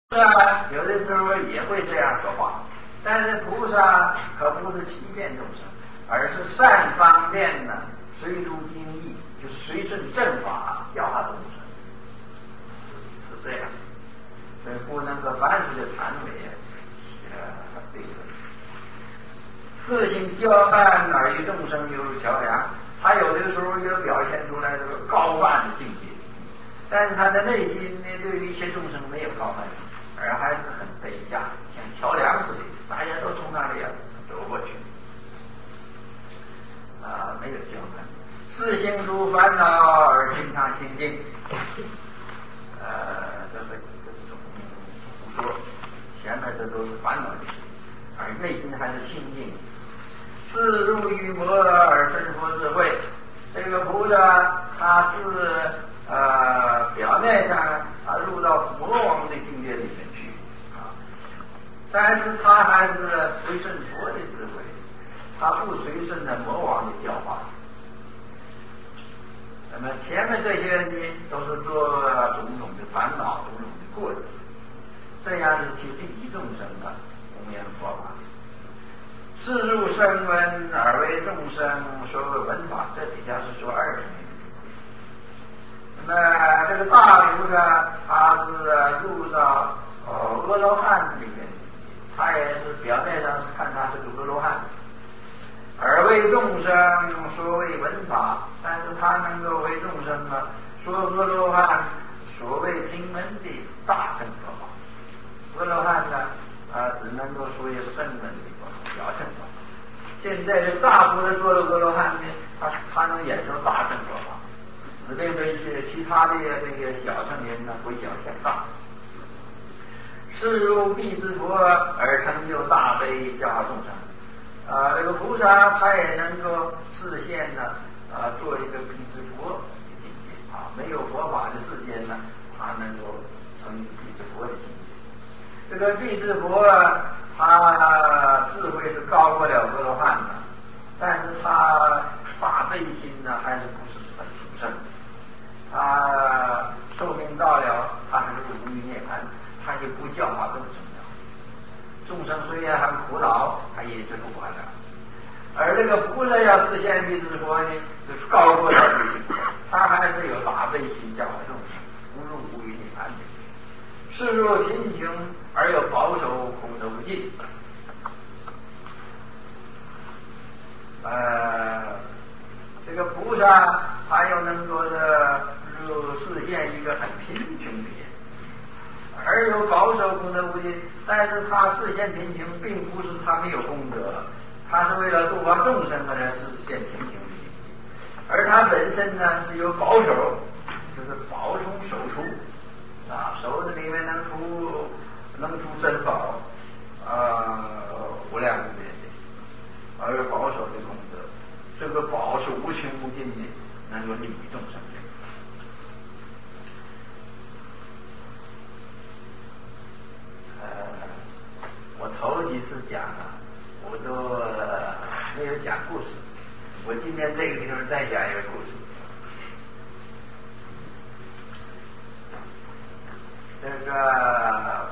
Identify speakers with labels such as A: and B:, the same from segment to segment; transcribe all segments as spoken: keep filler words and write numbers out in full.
A: 啊，有的时候也会这样说话，但是菩萨可不是欺骗众生，而是善方便呢，随诸经义，就随顺正法教化众生，是是这样。所以不能够凡事就谈美，呃，这个自性交办而与众生犹如桥梁，他有的时候也表现出来这个高泛的境界，但是他的内心呢，对于一切众生没有高泛性。而还是很卑下，像桥梁似的，大家都从那里走过去，啊、呃，没有交换。自性诸烦恼而经常清净，呃，这个这是不说，前面这都是烦恼的事，而内心还是清净。自入于魔而生佛智慧，这个菩萨他是呃表面上啊入到魔王的境界里面去啊，但是他还是随顺佛的智慧，他不随顺的魔王的教化。那么前面这些呢，都是做种种的烦恼、种种的过失，这样是去利益众生的弘扬佛法。自入声闻而为众生所谓闻法，这底下是说二十年。那么这个大菩萨他是入到呃阿罗汉里面，他也是表面上是看他是个阿罗汉，而为众生所谓闻法，但是他能够为众生呢说阿罗汉所谓听闻的大乘佛法。阿罗汉呢啊只能够说一声闻的佛法，小乘佛法。现在这大菩萨做的阿罗汉呢，他他能演说大乘佛法，指定对一些其他的这个小乘人呢不小向大。是入必之佛而成就大悲教化众生。啊，这个菩萨他也能够示现呢，啊，做一个必之佛的境界啊，没有佛法的世间呢，他能够成必之佛的境界。这个必之佛啊，他智慧是高过了阿罗汉的，但是他大悲心呢，还是不是很殊胜。他寿命到了，他还是无余涅槃，他就不教化众生了。众生虽然很苦恼，他也是不管了。而这个菩萨要实现必之佛呢，就是高过了必之佛，他还是有大悲心教化众生，不入无余涅槃的。是入贫穷而又保守空德无尽。呃，这个菩萨他又能够的入实现一个很贫穷的人，而有保守功德无尽，但是他实现贫穷，并不是他没有功德，他是为了度化众生而实现贫穷的境界，而他本身呢是有保守，就是保从守出啊，手子里面能出能出珍宝啊，无量无边的，而有保守的功德，这个宝是无穷无尽的，能够利益众生的。呃，我头几次讲啊，我都、呃、没有讲故事，我今天这个地方再讲一个故事。这个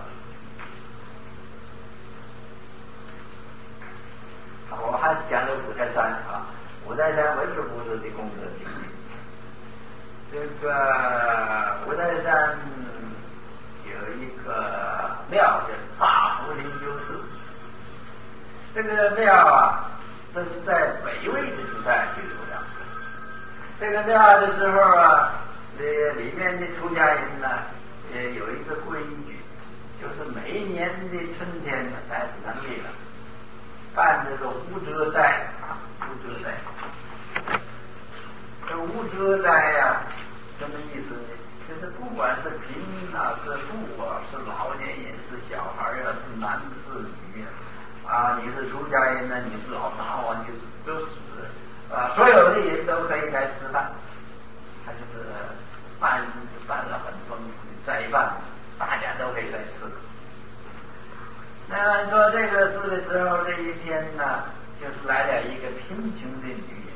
A: 我还是讲的五台山啊，五台山文殊菩萨的功德经历。这个五台山有一个庙叫大福灵鹫寺，这个庙啊，这是在北魏的时代就有的。这个庙的时候啊，这里面的出家人呢，也有一个规矩，就是每一年的春天呢，开始成立了，办这个无遮斋啊，无遮斋。这无遮斋呀、啊，什么意思呢？就是不管是贫啊，是富啊，是老年人，是小孩啊，是男是女啊，你是出家人呢，你是老大啊，你是都是啊，所有的人都可以来吃饭。他就是办办了很丰富的斋饭，大家都可以来吃。那说这个事的时候，这一天呢，就是来了一个贫穷的女人。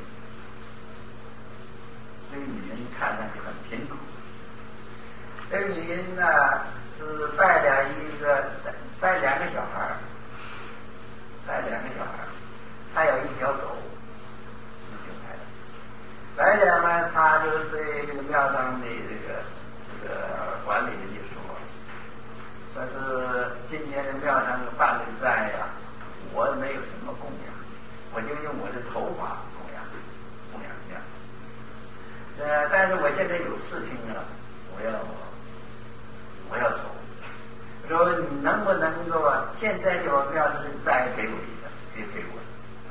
A: 这个女人看上去很贫苦。这个女人呢是带了一是今天的庙上办的斋呀，我没有什么供养，我就用我的头发供养供养这样。呃，但是我现在有事情了，我要我要走。说你能不能够啊？现在就庙上的斋给我一个，别给我。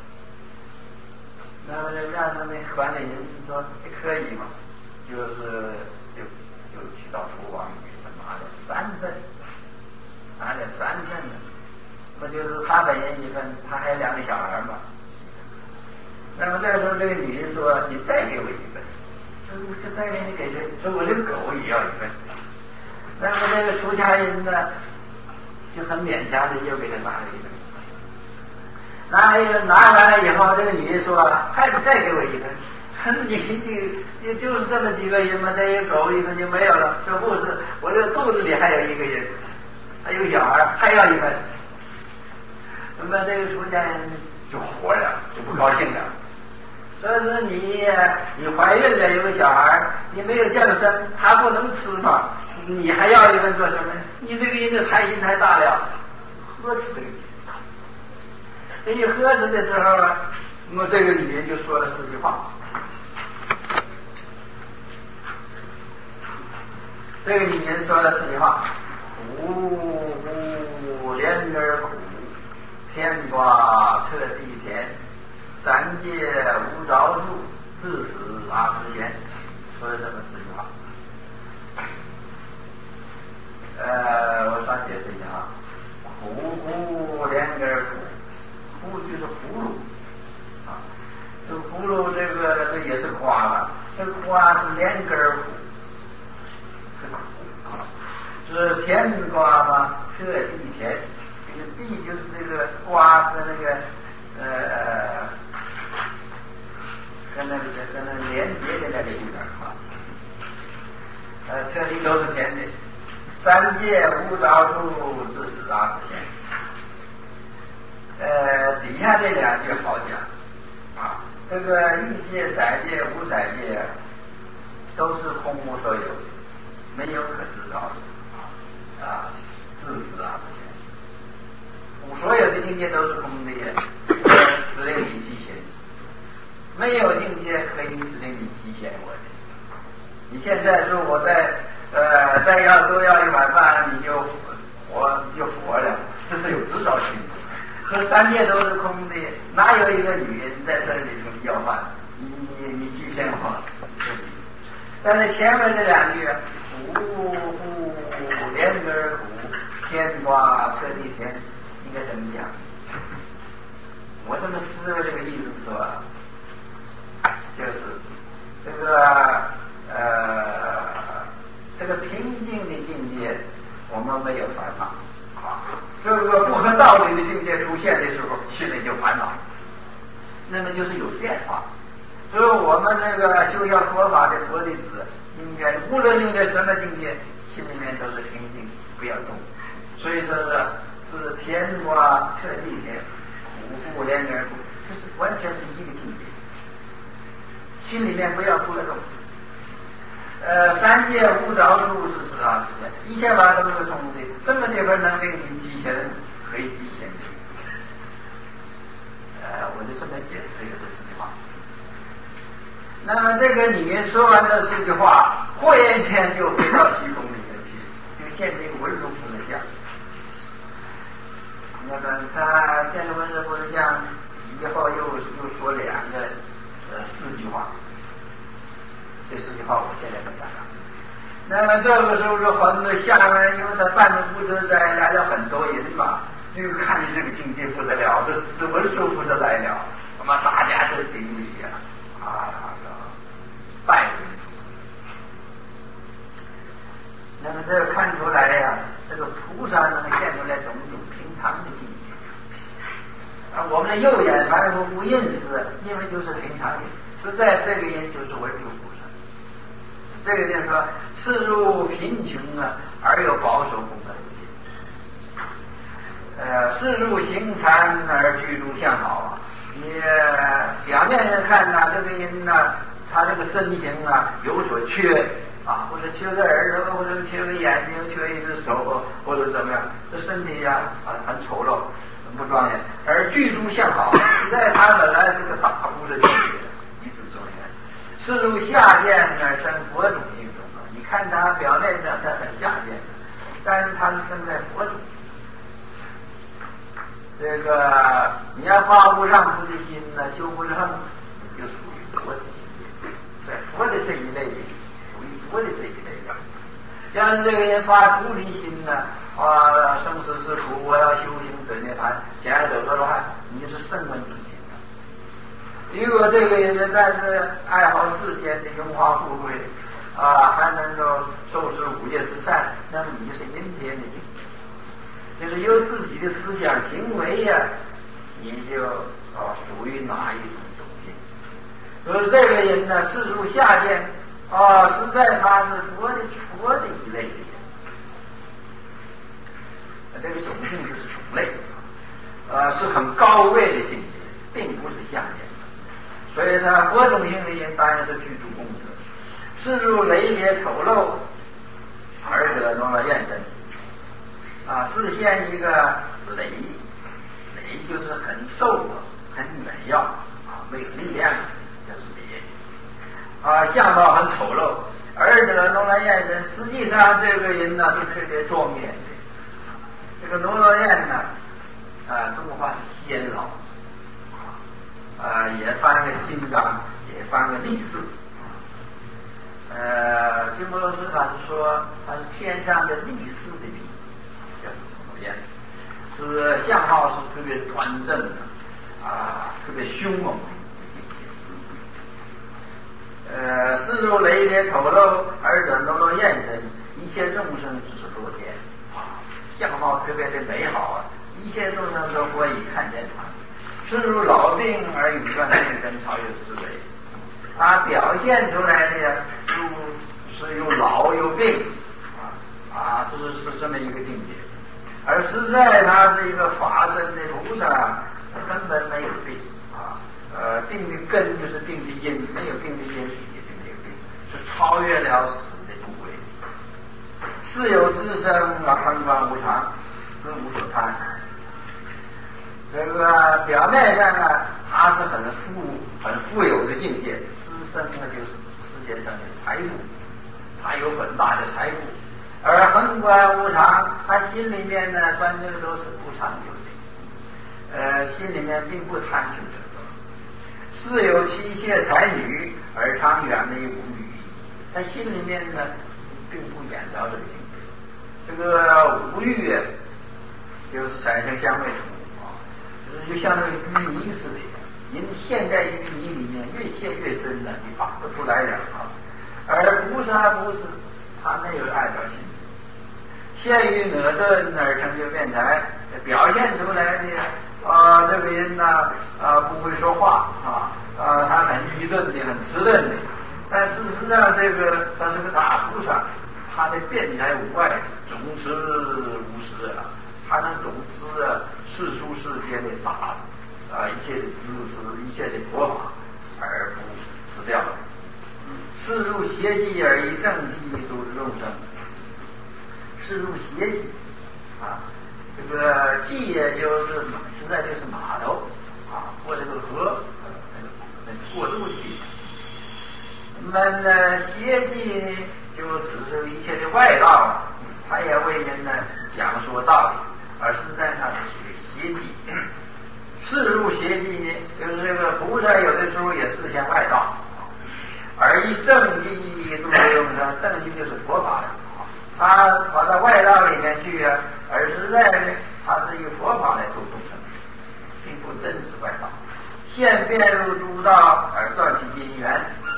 A: 那么这庙上的管理人说可以嘛，就是就就去到厨房里面拿了三份。拿了三份呢，不就是他本人一份，他还有两个小孩嘛。那么这时候这个女人说：“你再给我一份。”说：“我就再给你给谁？”说：“我这个狗也要一份。”那么这个出家人呢，就很勉强的又给他拿了一份。拿了拿完了以后，这个女人说：“还得再给我一份。”你你你就是这么几个人嘛，这一狗一份就没有了。说不是，我这肚子里还有一个人。还有小孩还要一份，那么这个出家人就火了，就不高兴了。说是你你怀孕了有个小孩，你没有降生，他不能吃嘛，你还要一份做什么？你这个人的贪心太大了，呵斥这个。这一呵斥的时候啊，那么这个女人就说了四句话。这个女人说了四句话。无无莲儿苦，天瓜彻地田，三界无着处，自死阿时闲。说了这么四句话。呃，我稍解释一下啊。苦苦莲儿苦，苦就是葫芦啊。这葫芦这个这也是瓜了，这个瓜是莲根儿苦，是苦。是甜瓜嘛，彻地甜，这个地就是这个瓜和那个呃和那个和那连接的那个地方啊，呃，彻地都是甜的。三界无着处，自死阿时闲。呃，底下这两句好讲啊，这个欲界、色界、无色界都是空无所有，没有可知着的。啊，自死啊！所有的境界都是空的，指令你极限，没有境界可以指令你极限我的。你现在说我在呃再要多要一碗饭，你就活你就活了，这是有指导性的。说三界都是空的，哪有一个女人在这里头要饭？你你你极限我。但是前面这两句，无无莲儿苦，天瓜彻地田，应该怎么讲？我这么思维这个意思说，就是这个呃这个平静的境界，我们没有烦恼啊。这个不合道理的境界出现的时候，心里就烦恼，那么就是有变化。所以我们这个修学佛法的佛弟子，应该无论用在什么境界，心里面都是平静，不要动。所以说是是天瓜彻地田，苦不莲而苦，这是完全是一个境界。心里面不要波动。呃，三界无着处，自死阿时闲，一切法都是空的，什么地方能令你极限？可以极限去。呃，我就这么解释这个这四句话。那么这个女人说完这四句话，忽然间就回到虚空里面去，就现这个文殊菩萨像。那么他现在文殊菩萨像以后又又说两个呃四句话，这四句话我现在不讲了。那么这个时候就很多下面，因为他办的不得在来了很多人嘛，就看你这个境界不得了，这是文殊菩萨来了，那么大家都顶礼啊啊！拜文殊。那么这个看出来呀，这个菩萨能现出来种种平常的境界啊。我们的右眼凡夫不认识，因为就是平常人，实在这个人就是文殊菩萨。这个就是说，世入贫穷啊，而又保守功德无尽。呃，世入行禅而居住相好啊。你表面上看呢、啊，这个人呢、啊，他这个身形啊有所缺， 啊，或者缺个耳朵，或者缺个眼睛，缺一只手，或者怎么样，这身体呀啊很丑陋，很不庄严。而具足相好，实在他本来是个大菩萨境界，一字中原，是如下贱而生佛种性中啊。你看他表面上他很下贱，但是他是生在佛种。这个你要发无上菩提心呢，修不成，就属于佛的境界，在佛的这一类里。我的这一类的，要是这个人发菩提心呢，啊，生死之苦，我要修行得涅槃，想要走的话，你就是圣闻之心的。如果这个人但是爱好世间的荣华富贵，啊，还能够受持五戒之善，那么你就是阴天的境界，就是有自己的思想行为呀、啊，你就啊属于哪一种种性。就是这个人呢，自入下贱。哦，实在他是佛的佛的一类的人，这个种性就是种类，呃，是很高位的境界，并不是下贱的。所以他佛种性的人当然是具足功德，是入雷别丑陋而得罗罗焰身啊，是现一个雷，雷就是很瘦啊，很远要啊，没有力量，就是雷。啊，相貌很丑陋，而得罗罗焰身。实际上，这个人呢是特别庄严的。这个罗罗焰呢，啊，中国话是天老，啊，也翻个金刚，也翻个力士。呃，鸠摩罗什法是说，他是天上的力士的力，叫罗罗焰，是相貌是特别端正的，啊，特别凶猛的。呃，是如雷别丑陋而得罗罗焰身，一切众生只是若见啊，相貌特别的美好啊，一切众生都可以看见他。是如老病而永断病根，超越思维，他表现出来的呀，是又老又病啊啊，是是这么一个境界。而实在他是一个法身的菩萨，根本没有病啊。呃，病的根就是病的因，没有病的因也就没有病，是超越了死的不归。自有自生而恒观无常，是无所贪。这个表面上呢，他是很富、很富有的境界，自生呢就是世界上的财富，他有很大的财富。而恒观无常，他心里面呢，观这个都是不长久的，呃，心里面并不贪求这个。自有妻妾才女而常远离无女，他心里面呢并不远着这个境界。这个无欲啊，就是产生香味土啊，就像那个淤泥似的。您陷在淤泥里面，越陷越深了，你拔不出来了啊。而菩萨不是，他没有爱着心，陷于哪顿而成就辩才，表现出来的啊，这个人呢啊不会说话啊啊，他很愚钝的，很迟钝的。但事实上，这个他是个大菩萨，他的辩才无碍，总持无实啊，他能总知啊世俗世间的法啊，一切的知识，一切的佛法，而不失掉。是入邪计而以正谛度众生，是入邪计啊。这个计也就是实在就是码头啊，过这个河，那个那个过渡的地方。那么呢，邪计就只是一切的外道，他也为人呢讲说道理，而实在上是属于邪计。是入邪计呢，就是这个菩萨有的时候也是现外道，而以正谛度众生，正谛就是佛法的。他跑到外道里面去啊，而实在呢，他是以佛法来度众生，并不真是外道。现变入诸道而断其因缘。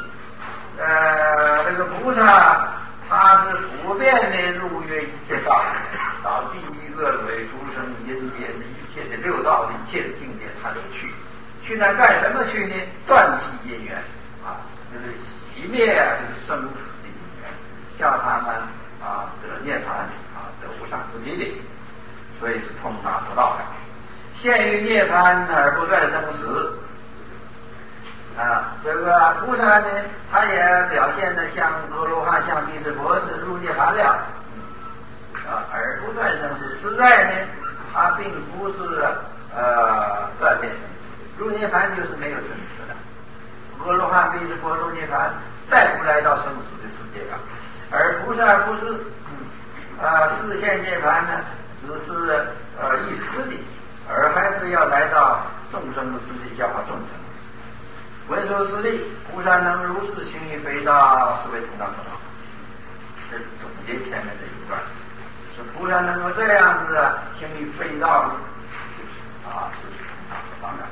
A: 呃，这个菩萨他是普遍的入约一切道，到地狱恶鬼、畜生、阴间的一切的六道的一切的境界，他都去。去那干什么去呢？断其因缘啊，就是熄灭啊这个生死的因缘，叫他们啊得涅槃啊得无上菩提的，所以是通达佛道的。现于涅槃而不断生死， 啊，这个菩萨呢，他也表现的像阿罗汉、像弥支佛是入涅槃了，啊，而不断生死。实在呢，他并不是呃断灭生死，入涅槃就是没有生死了。阿罗汉、弥支佛入涅槃，再不来到生死的世界了。而菩萨不是，嗯，啊，视现涅槃呢，只是呃一时的，而还是要来到众生的世界教化众生。文殊师利，菩萨能如是行于非道，是为同道可道。这是总结前面这一段，是菩萨能够这样子行于非道呢，啊，是同道可道的。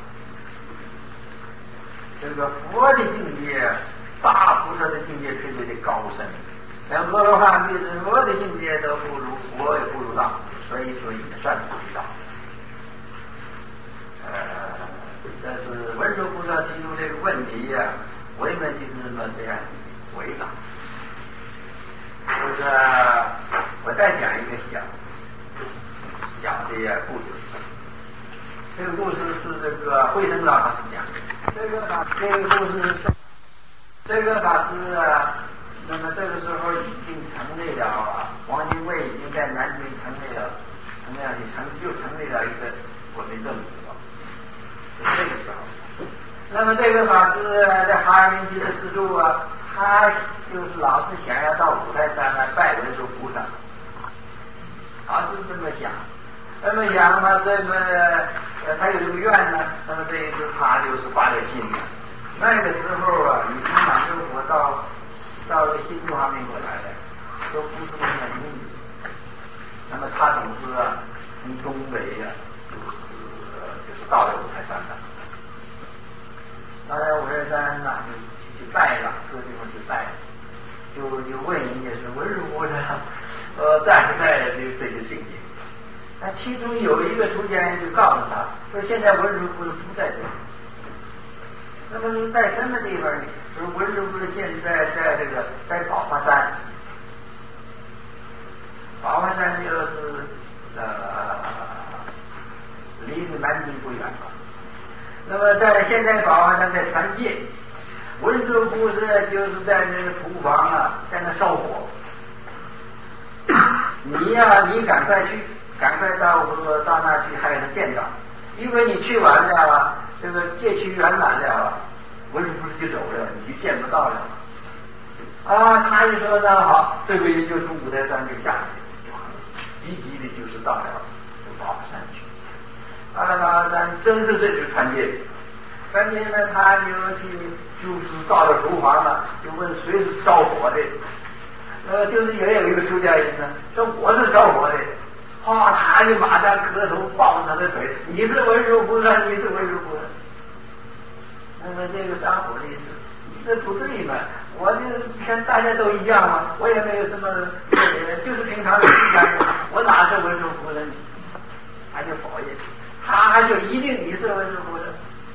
A: 这个佛的境界，大菩萨的境界特别的高深，像阿罗汉、弥支佛的境界都不如佛，也不如道，所以说也算非道。呃，但是文殊菩萨提出这个问题呀、啊，为什么就是这么这样回答？就是我再讲一个小小的故事。这个故事是这个慧能老法师讲的。这个法这个故事是这个法师啊，那么这个时候已经成立了啊，汪精卫已经在南京成立了，成立了成就成立了一个国民政府。这个时候，那么这个法师在哈尔滨集的师助啊，他就是老是想要到五台山来拜文殊菩萨，他是这么想，这么想嘛，这个呃他有这个愿呢，那么这一次他就是发了心愿。那个时候啊，已经满洲国到到这新中华民国来了，都不是那么容易。那么他总是啊，从东北呀、啊，就是就是到了五台山了。到了五台山呐，就去拜了，各地方去拜，就就问人家是文殊菩萨，呃，在不在这这个境界？那其中有一个出家人就告诉他说，现在文殊菩萨不在这里。那么是在什么地方呢？说文殊菩萨现在在这个在宝华山，宝华山就是呃离南京不远吧。那么在现在宝华山在传戒，文殊菩萨就是在那个厨房啊，在那烧火。你呀、啊，你赶快去，赶快到到那去，还有见到。如果你去完了，这个戒期圆满了，文殊菩萨就走了，你就见不到了。啊，他就说那好，这个人就从五台山就下去，就很积极的，就是到了宝华山去。到了宝华山，真是这就传戒。传戒呢，他就去，就是到了厨房了，就问谁是烧火的。呃，就是也有一个出家人呢，说我是烧火的。啊，他就马上磕头抱着他的腿，你是文殊菩萨，你是文殊菩萨。那么这个烧火的意思，这不对嘛？我就是跟大家都一样嘛，我也没有什么，就是平常的出家人，我哪是文殊菩萨呢？他就否认，他就一定你是文殊菩萨。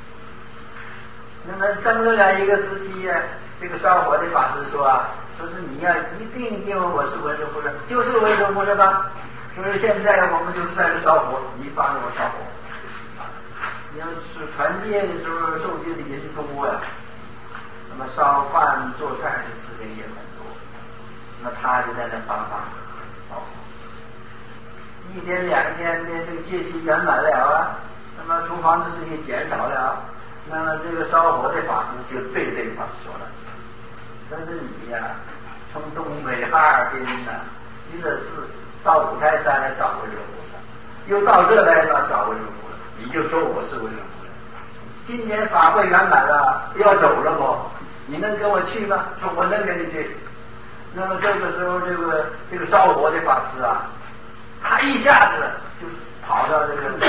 A: 那么争论了一个时期，这个烧火的法师说啊，说是你要一定定我是文殊菩萨，就是文殊菩萨吧。就是现在我们就是在这烧火，你帮着我烧火。你要是传戒的时候受戒的人多呀，那么烧饭做菜的事情也很多，那他就在那帮忙烧火。一天两天的这个戒期圆满了啊，那么厨房的事情减少了，那么这个烧火的法师就对这个法师说了，说是你呀、啊，从东北哈尔滨呢，一个是到五台山来找文殊菩萨，又到这来了找文殊菩萨，你就说我是文殊菩萨。今年法会圆满了，要走了不？你能跟我去吗？说我能跟你去。那么这个时候，这个这个烧火的法师啊，他一下子就跑到这个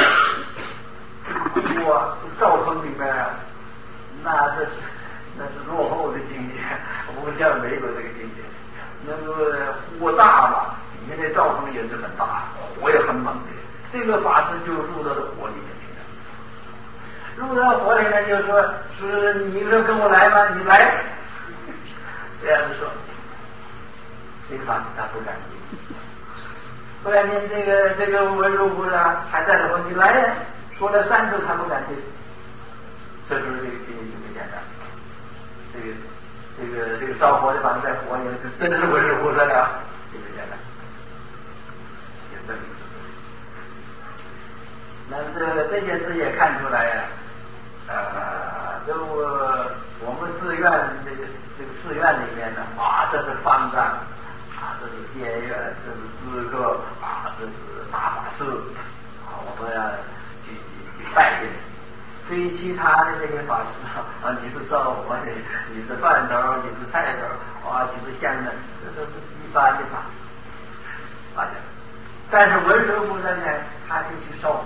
A: 锅灶坑里面，那这是那是落后的境界，不像美国这个境界。那个火大嘛，底下那灶坑也是很大，火也很猛的。这个法师就入到了火里面去了。入到火里面就说：“是你说跟我来吗？你来。”这样子说，这个法师他不敢听，不敢听。这个这个文殊菩萨还在那说：“你来呀！”说了三次他不敢听。这时候这个经就不简单。 这个这个这个烧火的把它在火里面，就真是文殊菩萨了，这个简单，也证明是。那这这件事也看出来呀、啊，呃，这我我们寺院这个这个寺院里面呢，啊，这是方丈，啊，这是监院，这是知客，啊，这是大法师，啊，我们要去去拜见。对于其他的这些法师啊，你是烧火的，你是饭头，你是菜头，啊，你是香的，这都是一般的法师，大家。但是文殊菩萨呢，他就去烧火，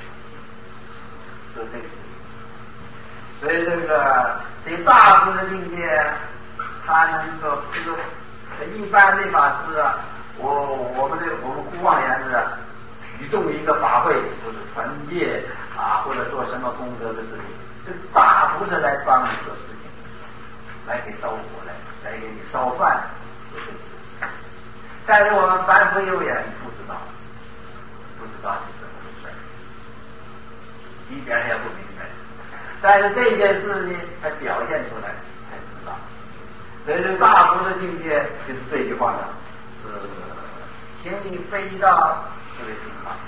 A: 就这个。所以这个这大师的境界，他能够这个一般的法师啊，我我们这我们孤妄言之，举动一个法会，或者传戒啊，或者做什么功德的事情，这大菩萨来帮你做事情，来给烧火来，来给你烧饭，做这事。但是我们凡夫有眼不知道，不知道是什么回事，一点也不明白。但是这件事呢，才表现出来才知道。所以这大菩萨境界就是这句话呢，是行于非道，这个情况。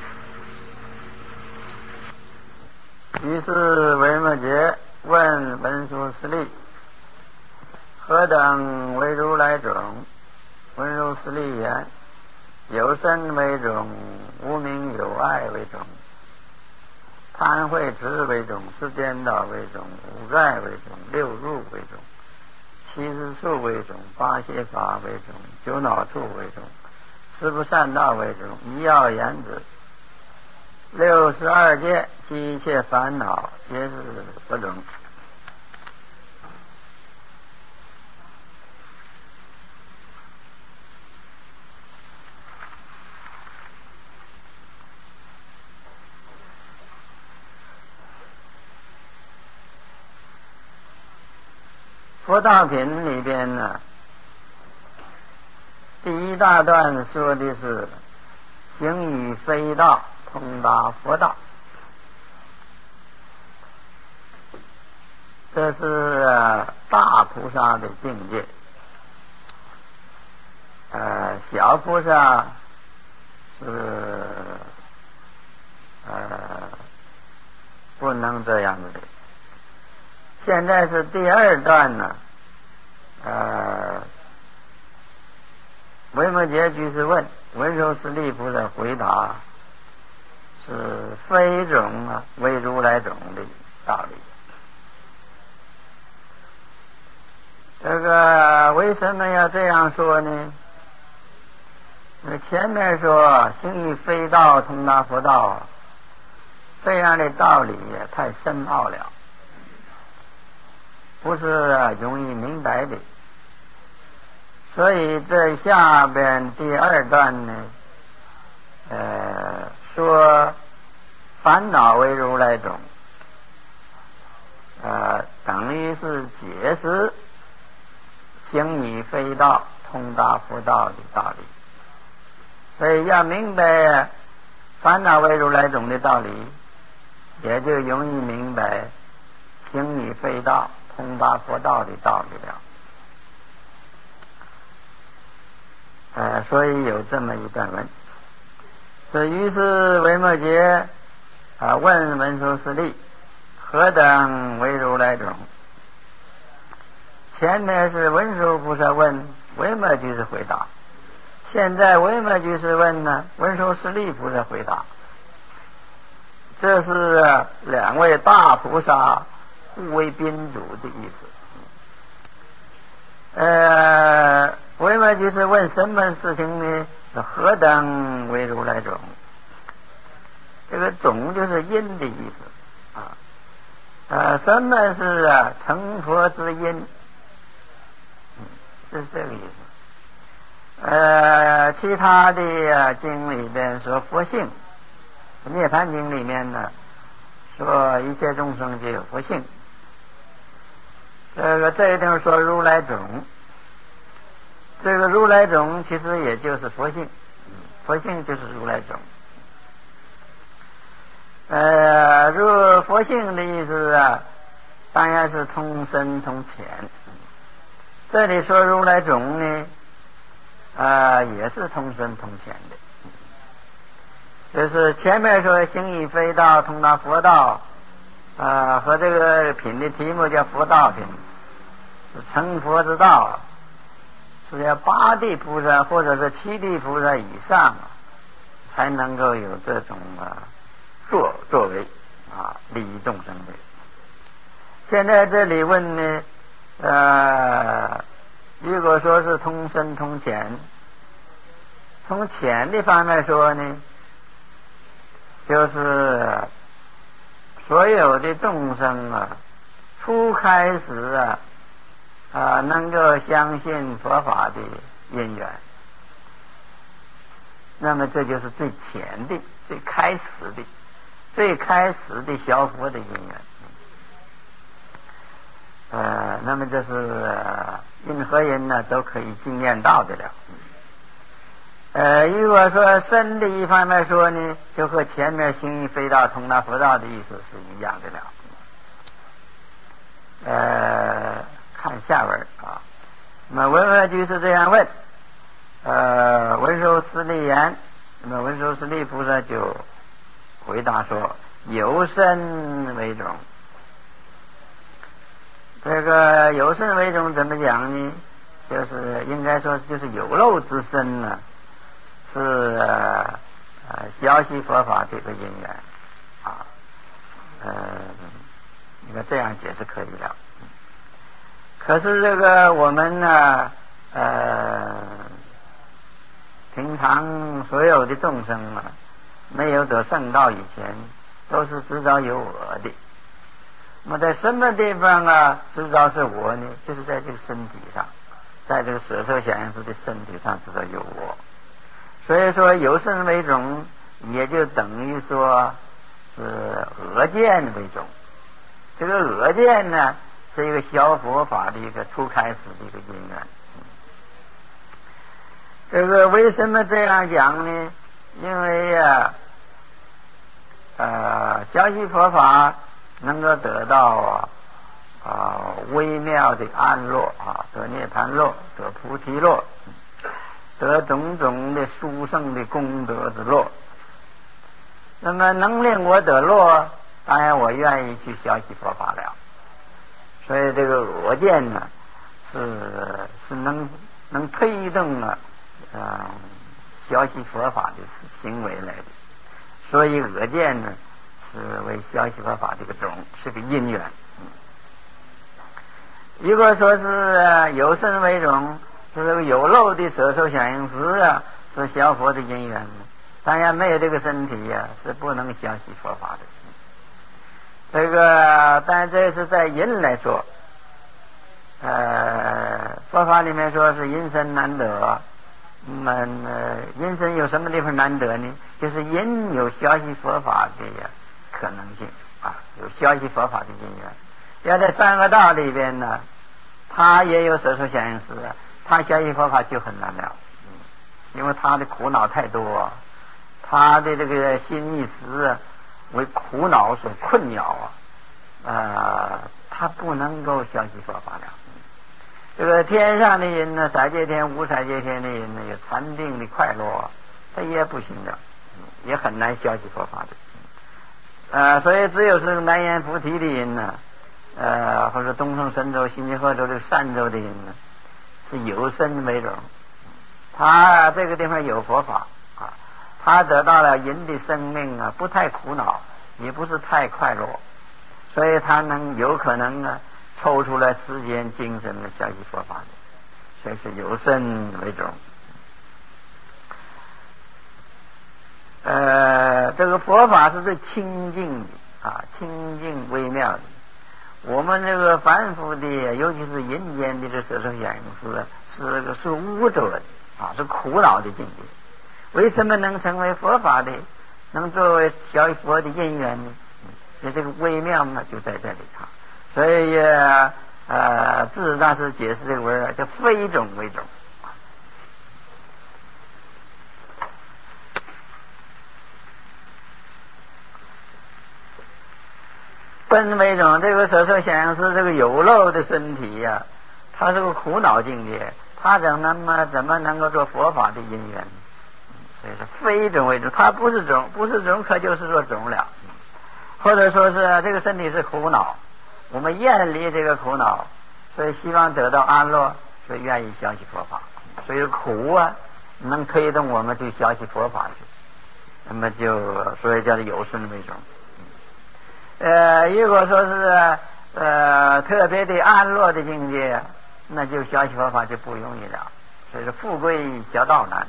B: 于是维摩诘问文殊师利：何等为如来种？文殊师利言：有身为种，无名有爱为种，贪慧痴为种，世间道为种，五盖为种，六入为种，七十数为种，八邪法为种，九脑处为种，十不善道为种，一要言之。六十二界一切烦恼皆是不种。佛道品里边呢，第一大段说的是行于非道，通达佛道。这是大菩萨的境界，呃，小菩萨是呃不能这样子的。现在是第二段呢，呃，维摩诘居士问，文殊师利菩萨回答是非种啊为如来种的道理。这个为什么要这样说呢？前面说行于非道，通达佛道，这样的道理也太深奥了，不是容易明白的。所以这下边第二段呢，呃，说烦恼为如来种，呃，等于是解释行于非道，通达佛道的道理。所以要明白烦恼为如来种的道理，也就容易明白行于非道，通达佛道的道理了。呃，所以有这么一段文。是于是维摩诘啊问文殊师利：何等为如来种？前面是文殊菩萨问，维摩诘是回答。现在维摩诘是问呢，文殊师利菩萨回答。这是两位大菩萨互为宾主的意思。呃，维摩诘是问什么事情呢？何等为如来种？这个种就是因的意思啊。呃，什么是啊成佛之因？嗯，就是这个意思。呃，其他的、啊、经里边说佛性，涅槃经里面呢说一切众生皆有佛性。这个这一定说如来种，这个如来种其实也就是佛性，佛性就是如来种。呃，如佛性的意思啊， 当然是通深通浅。这里说如来种呢，啊、呃，也是通深通浅的。就是前面说行以非道通达佛道，啊、呃，和这个品的题目叫佛道品，是成佛之道，是要八地菩萨或者是七地菩萨以上才能够有这种啊作作为啊利益众生的。现在这里问呢，呃，如果说是通深通浅，从浅的方面说呢，就是所有的众生啊，初开始啊啊能够相信佛法的因缘，那么这就是最浅的、最开始的、最开始的小佛的因缘。呃，那么这是、呃、任何人呢都可以经验到的了。呃，如果说深的一方面说呢，就和前面行以非道通达佛道的意思是一样的了。呃，看下文啊。那么文殊居士这样问，呃，文殊师利言，那么文殊师利菩萨就回答说：由深为种。这个由深为种怎么讲呢？就是应该说就是有漏之深呢，是呃消息佛法这个因缘啊，呃，应该这样解释可以了。可是这个我们呢，呃，平常所有的众生啊，没有得圣道以前，都是知道有我的。那么在什么地方啊知道是我呢？就是在这个身体上，在这个舍受想行识的身体上知道有我。所以说由深为种，也就等于说是恶见为种。这个恶见呢，是一个小佛法的一个初开始的一个因缘。这个为什么这样讲呢？因为呀、啊，呃，消息佛法能够得到啊啊微妙的安乐啊，得涅盘乐，得菩提乐，得种种的殊胜的功德之乐。那么能令我得乐，当然我愿意去消息佛法了。所以这个恶见呢，是是能能推动啊啊消息佛法的行为来的。所以恶见呢，是为消息佛法这个种，是个因缘。如果说是由深为种，就是有漏的舍受想行识啊，是消佛的因缘。当然没有这个身体呀、啊，是不能消息佛法的。这个，但这是在因来说，呃，佛法里面说是因身难得。那么、呃、因身有什么地方难得呢？就是因有消息佛法的可能性啊，有消息佛法的因缘。要在三恶道里边呢，他也有舍受想行识啊，他消息佛法就很难了，嗯，因为他的苦恼太多，他的这个心意识为苦恼所困扰啊，呃，他不能够消息佛法了。这个天上的人呢，色界天、无色界天的人呢，有禅定的快乐，他也不行的，也很难消息佛法的。呃，所以只有是南阎浮提的人呢，呃，或者东胜神州、新界河州这个善州的人呢，是由深为种。他这个地方有佛法啊，他得到了人的生命啊，不太苦恼，也不是太快乐，所以他能有可能呢。抽出来时间精神的消息佛法的，所以是由深为种。呃，这个佛法是最清净的啊，清净微妙的。我们这个凡夫的，尤其是人间的这舍受想行识，是是污浊的啊，是苦恼的境界。为什么能成为佛法的，能作为消佛的因缘呢？那这个微妙呢，就在这里啊。所以呃，事实上是解释这个文叫非种为种。 本为种，这个所受想是这个有漏的身体呀、啊，它是个苦恼境界，它怎那么怎么能够做佛法的因缘？所以说非种为种，它不是种，不是种，可就是说种了。或者说是这个身体是苦恼，我们厌离这个苦恼，所以希望得到安乐，所以愿意学习佛法。所以苦啊，能推动我们去学习佛法去，那么就所以叫做有顺为种。呃，如果说是呃特别的安乐的境界，那就学习佛法就不容易了。所以说富贵学道难。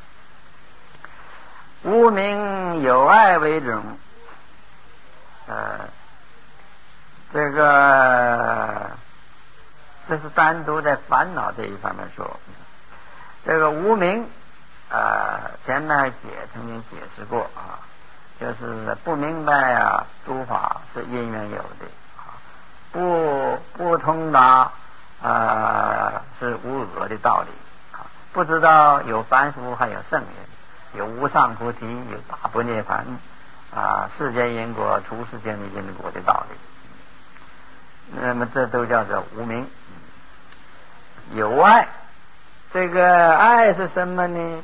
B: 无明有爱为种，呃，这个这是单独在烦恼这一方面说。这个无明，呃，前面解曾经解释过啊，就是不明白啊，诸法是因缘有的啊，不不通达呃是无我的道理啊，不知道有凡夫还有圣人，有无上菩提，有大不涅槃啊，世间因果除世间的因果的道理，那么这都叫做无明。有爱，这个爱是什么呢？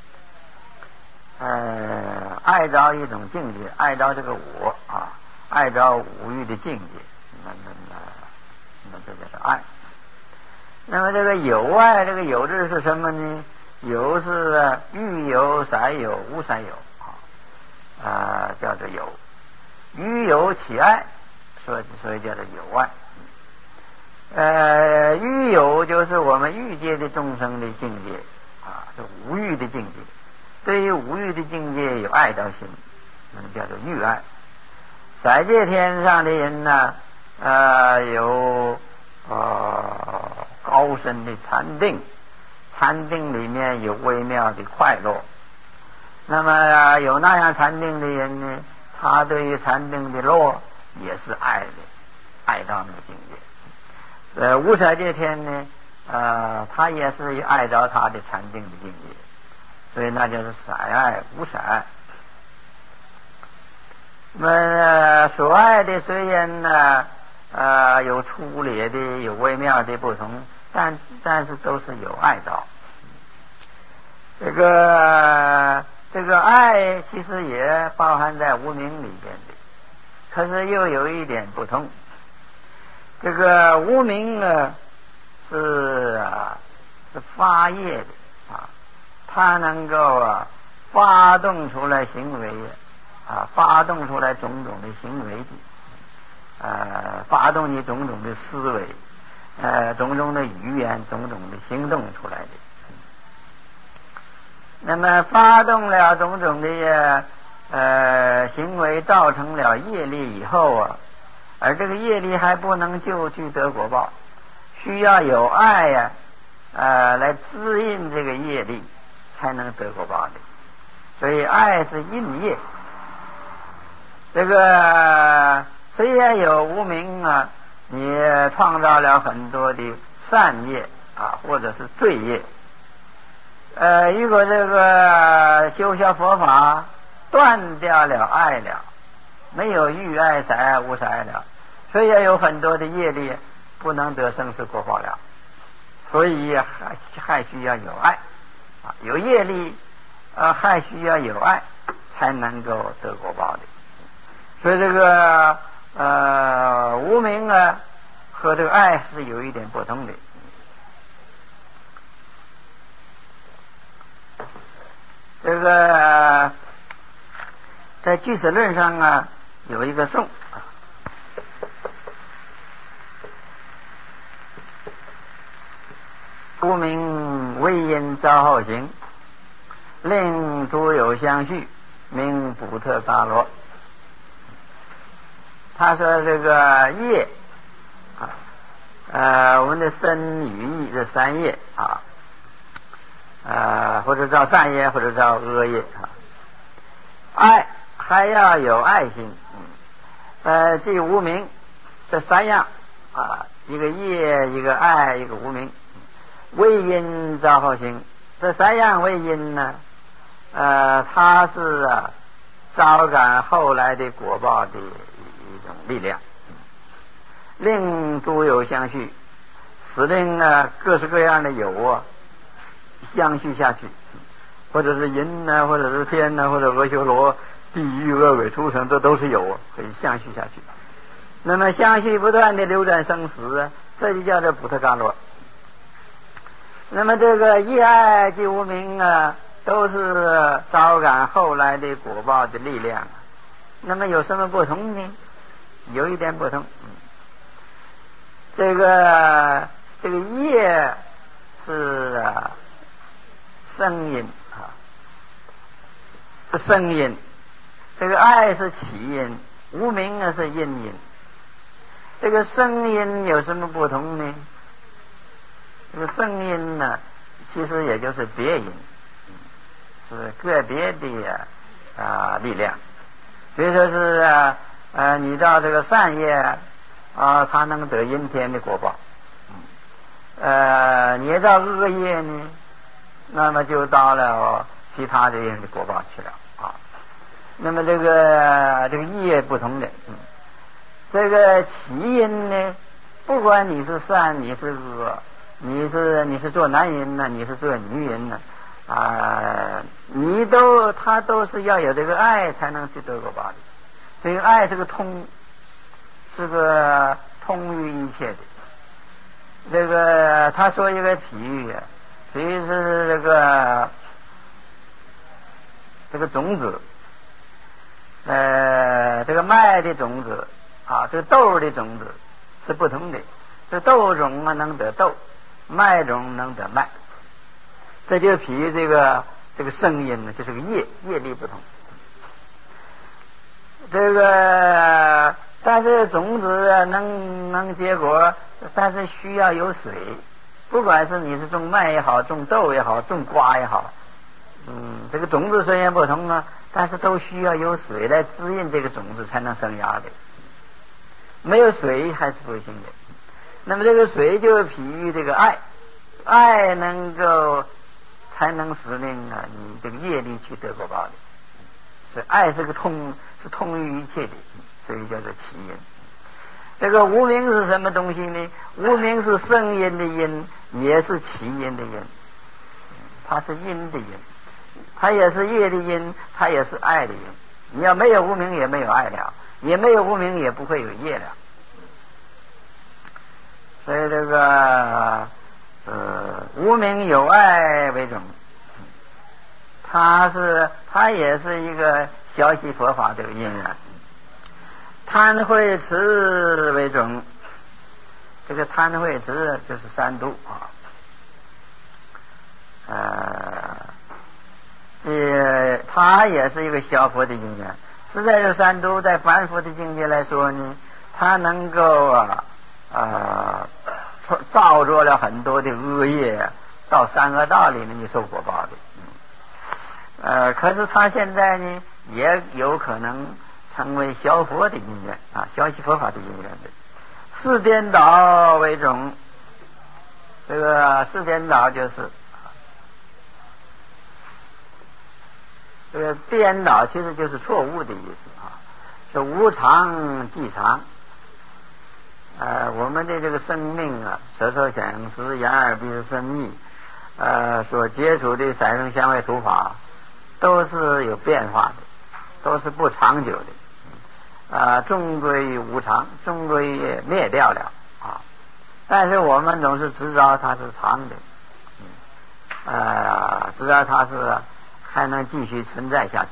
B: 呃，爱着一种境界，爱着这个我啊，爱着五欲的境界，那那那那这就是爱。那么这个有爱，这个有字是什么呢？有是欲有、色有、无色有啊，呃，叫做有。欲有起爱，所以所以叫做有爱。呃，欲有就是我们欲界的众生的境界啊，是无欲的境界。对于无欲的境界有爱到心，那叫做欲爱。色界天上的人呢，呃，有呃高深的禅定，禅定里面有微妙的快乐。那么、呃、有那样禅定的人呢，他对于禅定的乐也是爱的，爱到那个境界。呃，无色界天呢，呃，他也是爱到他的禅定的境界，所以那就是色爱无色爱。那么、呃、所爱的虽然呢，呃，有粗劣的，有微妙的不同，但但是都是有爱到。这个这个爱其实也包含在无明里边的，可是又有一点不同。这个无明呢是啊是发业的啊，它能够啊发动出来行为啊，发动出来种种的行为的，呃，发动你种种的思维，呃，种种的语言，种种的行动出来的。那么发动了种种的呃行为，造成了业力以后啊，而这个业力还不能就去得果报，需要有爱呀、啊，呃，来滋润这个业力，才能得果报的。所以爱是因业。这个虽然有无明啊，你创造了很多的善业啊，或者是罪业。呃，如果这个修学佛法断掉了爱了，没有欲爱、色爱、无色爱了，虽然有很多的业力不能得生死果报了，所以还还需要有爱啊，有业力呃还需要有爱才能够得果报的。所以这个呃无明啊和这个爱是有一点不同的。这个在俱舍论上啊有一个颂啊，无明为因造后行，令诸有相续，名补特伽罗。他说这个业啊，呃，我们的身语意这三业啊。呃，或者叫善业，或者叫恶业啊。爱还要有爱心，呃，即无明，这三样啊，一个业，一个爱，一个无明，为因造后行。这三样为因呢，呃，它是啊，招感后来的果报的一种力量。 令诸有相续，使令啊各式各样的有啊相续下去，或者是人呢、啊，或者是天呢、啊，或者阿修罗、地狱、恶鬼、畜生，这都是有啊，可以相续下去。那么相续不断的流转生死啊，这就叫做补特伽罗。那么这个业爱及无明啊，都是招感后来的果报的力量。那么有什么不同呢？有一点不同。这个这个业是啊声音啊，是声音；这个爱是起因，无明啊是因因。这个声音有什么不同呢？这个声音呢，其实也就是别因，是个别的啊力量。比如说是啊呃你到这个善业啊，它能得阴天的果报。呃，你到恶业呢，那么就到了、哦、其他的人的果报去了啊。那么这个这个业不同的，嗯，这个起因呢，不管你是善，你是恶。你是你是做男人呢，你是做女人呢，啊、呃，你都他都是要有这个爱才能去得果报的。所以爱是个通，是个通于一切的。这个他说一个比喻啊，比喻是这个这个种子，呃，这个麦的种子啊，这个豆的种子是不同的。这豆种啊能得豆。麦种能得麦，这就比喻这个这个声音呢，就是个业业力不同。这个但是种子能能结果，但是需要有水。不管是你是种麦也好，种豆也好，种瓜也好，嗯，这个种子虽然不同啊，但是都需要有水来滋润这个种子才能生芽的。没有水还是不行的。那么这个水就比喻这个爱，爱能够才能使令啊你这个业力去得果报的。所以爱是个通，是通于一切的，所以叫做起因。这个无明是什么东西呢？无明是生因的因，也是起因的因，它是因的因，它也是业的因，它也是爱的因。你要没有无明，也没有爱了；也没有无明，也不会有业了。所以这个呃无明有爱为种，它是它也是一个消息佛法这个因缘。贪慧持为种，这个贪慧持就是三度啊，呃，这它也是一个消佛的因缘。实在这三度在凡夫的境界来说呢，它能够啊啊造作了很多的恶业，到三恶道里面去受果报的。呃，可是他现在呢，也有可能成为消佛的因缘啊，消息佛法的因缘的。四颠倒为种，这个四颠倒就是这个颠倒，其实就是错误的意思啊，是无常即常。呃，我们的这个生命啊，舌头想识，眼耳鼻舌身意，呃，所接触的三生相味土法，都是有变化的，都是不长久的。啊，终归无常，终归灭掉了啊！但是我们总是知道它是长的，嗯，呃，知道它是还能继续存在下去。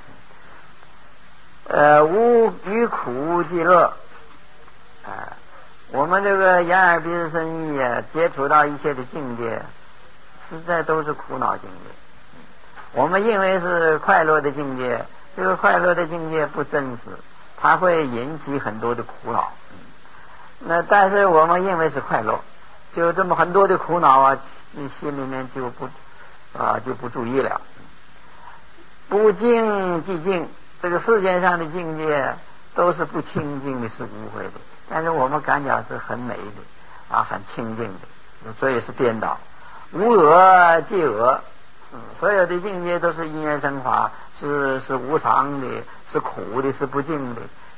B: 呃，无与苦即乐，啊、呃，我们这个眼耳鼻舌身意啊，接触到一切的境界，实在都是苦恼境界。我们认为是快乐的境界，这个快乐的境界不真实。它会引起很多的苦恼，那但是我们认为是快乐，就这么很多的苦恼啊，你心里面就不啊就不注意了。不净即净，这个世界上的境界都是不清净的，是污秽的，但是我们感觉是很美的啊，很清净的，所以是颠倒。无我即我，嗯，所有的境界都是因缘生法，是是无常的，是苦的，是不净的。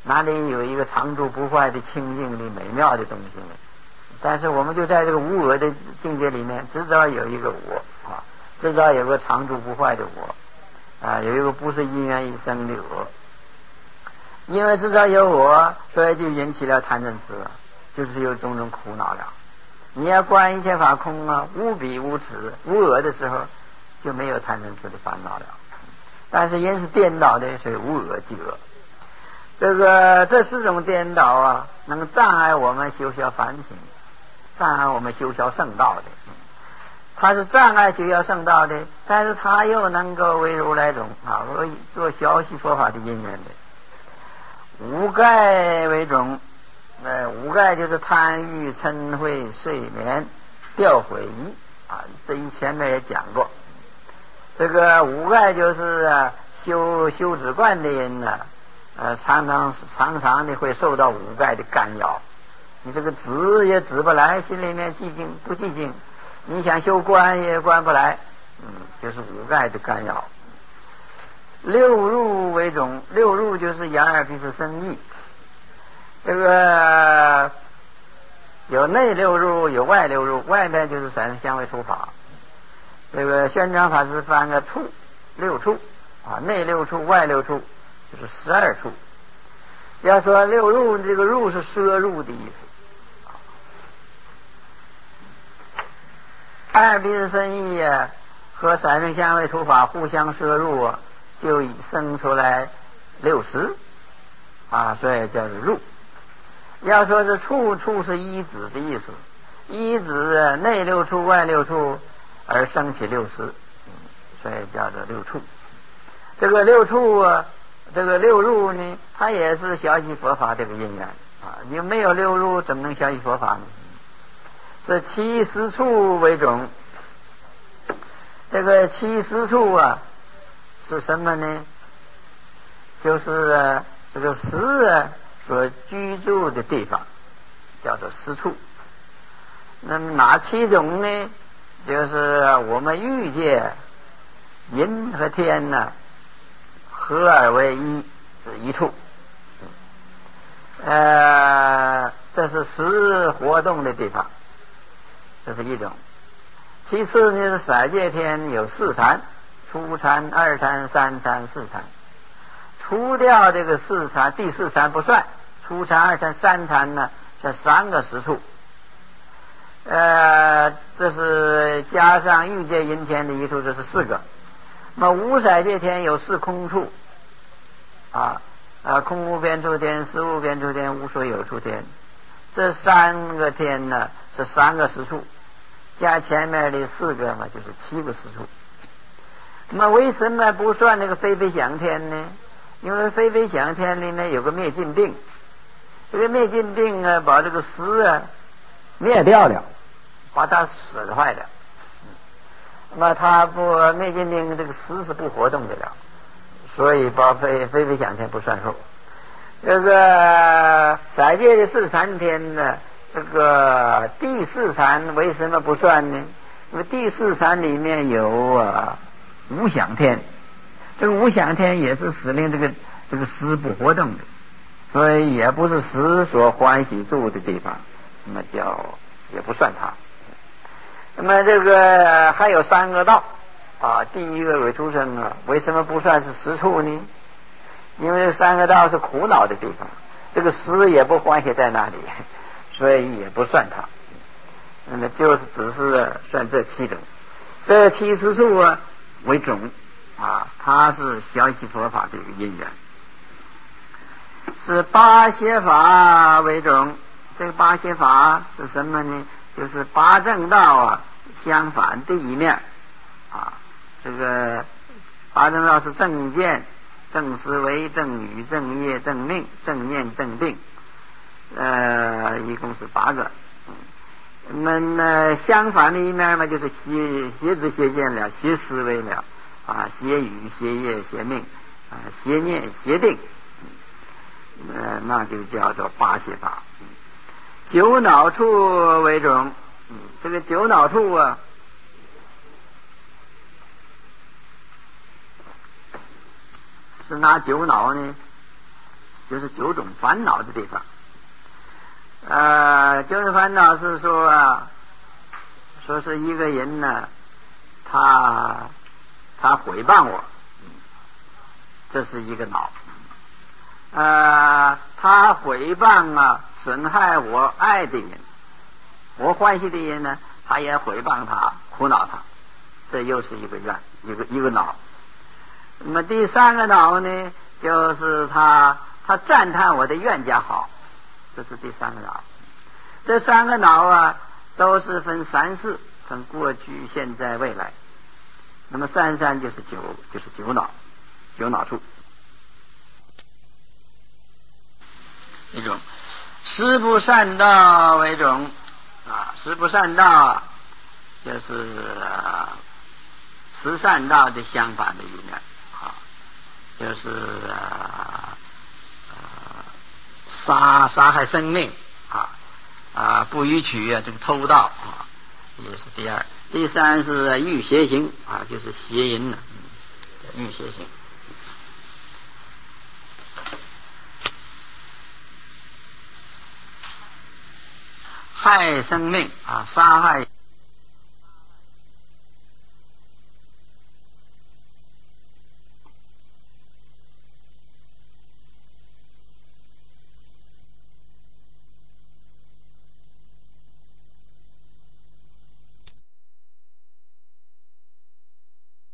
B: 哪里有一个常住不坏的清净的美妙的东西呢？但是我们就在这个无我的境界里面，知道有一个我啊，知道有个常住不坏的我啊，有一个不是因缘一生的我。因为知道有我，所以就引起了贪嗔痴了，就是有种种苦恼了。你要观一切法空啊，无比无耻无我的时候，就没有贪嗔痴的烦恼了。但是因是颠倒的，所以无我即我。这个这四种颠倒啊，能障碍我们修小反省，障碍我们修小圣道的。它是障碍修小圣道的，但是它又能够为如来种啊，为做小习佛法的因缘的。五盖为种，呃，五盖就是贪欲、嗔恚、睡眠、掉悔啊，这以前面也讲过。这个五盖就是啊，修修止观的人呢、啊，呃，常常常常的会受到五盖的干扰。你这个止也止不来，心里面寂静不寂静，你想修观也观不来，嗯，就是五盖的干扰。六入为种，六入就是眼耳鼻舌身意。这个有内六入，有外六入，外面就是三世相位处法。这个宣传法师翻个处，六处啊，内六处，外六处，就是十二处。要说六入，这个入是摄入的意思。耳鼻舌身意啊，和三世相位处法互相摄入啊，就生出来六识啊，所以叫做入。要说是处，处是依止的意思，依止内六处外六处而生起六识，所以叫做六处。这个六处啊，这个六入呢，它也是小习佛法这个因缘啊。你没有六入，怎么能小习佛法呢？是七识处为种。这个七识处啊，是什么呢？就是、啊、这个识啊所居住的地方，叫做识处。那么哪七种呢？就是我们欲界人和天呢、啊、合而为一，是一处。呃，这是识活动的地方，这是一种。其次呢，是色界天有四禅，初禅、二禅、三禅、四禅。除掉这个四禅，第四禅不算，初禅、二禅、三禅呢，这三个识处。呃，这是加上欲界阴天的一处，这是四个。那么无色界天有四空处啊，啊，空无边处天、实无边处天、无所有处天。这三个天呢，是三个识处。加前面的四个嘛，就是七个识处。那么为什么不算那个非非想天呢？因为非非想天里面有个灭尽定，这个灭尽定啊，把这个识啊灭掉了，把它损坏了。那么它不灭尽定，这个识是不活动的了，所以把非非非想天不算数。这个色界的四禅天呢，这个第四禅为什么不算呢？因为第四禅里面有啊无想天，这个无想天也是使令这个这个识不活动的，所以也不是识所欢喜住的地方，那么叫也不算它。那么这个还有三个道啊，第一个伪出生啊，为什么不算是识处呢？因为三个道是苦恼的地方，这个识也不欢喜在那里，所以也不算它。那么就是只是算这七种，这七识处啊为种啊，它是小习佛法的一个因缘。是八邪法为种，这个八邪法是什么呢？就是八正道啊相反的一面啊。这个八正道是正见、正思维、正语、正业、正命、正念、正定，呃，一共是八个。那么呢，相反的一面嘛，就是邪邪知邪见了，邪思维了啊，邪语、邪业、邪命啊，邪念、邪定，呃，那就叫做八邪法。九脑处为种，嗯，这个九脑处啊，是哪九脑呢？ 就是九种烦恼的地方。呃，九种烦恼是说啊，说是一个人呢，他他诽谤我，这是一个恼。呃，他诽谤啊，损害我爱的人，我欢喜的人呢，他也诽谤他，苦恼他，这又是一个怨，一个一个恼。那么第三个恼呢，就是他他赞叹我的冤家好，这是第三个恼。这三个恼啊，都是分三世，分过去、现在、未来。那么三三就是九，就是九恼，九恼处。一种十不善道为种啊，十不善道就是十善道的相反的一面啊，就是呃杀杀害生命啊啊不予取啊，这个偷盗啊，也是第二。第三是欲邪行啊，就是邪淫呢，欲邪行。害生命啊，杀害